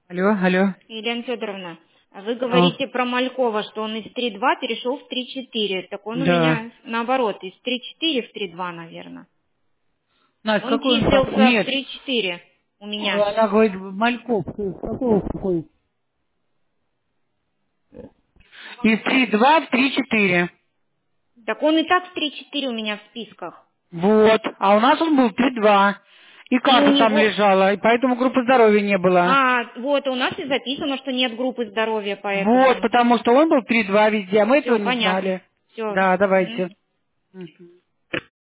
Алло, алло. Елена Федоровна, вы А, говорите про Малькова, что он из 3.2 перешел в 3.4. Так он у да. меня наоборот, из 3.4 в 3.2, наверное. Настя, Он какой он какой? числился в Нет. 3.4 у меня. Она говорит, Мальков, какой? Из 3,2 в 3,4. Так он и так в 3.4 у меня в списках. Вот. А у нас он был 3,2. И И у карта там него... лежала, и поэтому группы здоровья не было. А, вот, у нас и записано, что нет группы здоровья, Вот, поэтому... потому что он был 3,2 везде, а мы этого Все, не понятно. знали. Все. Да, давайте. Мгм.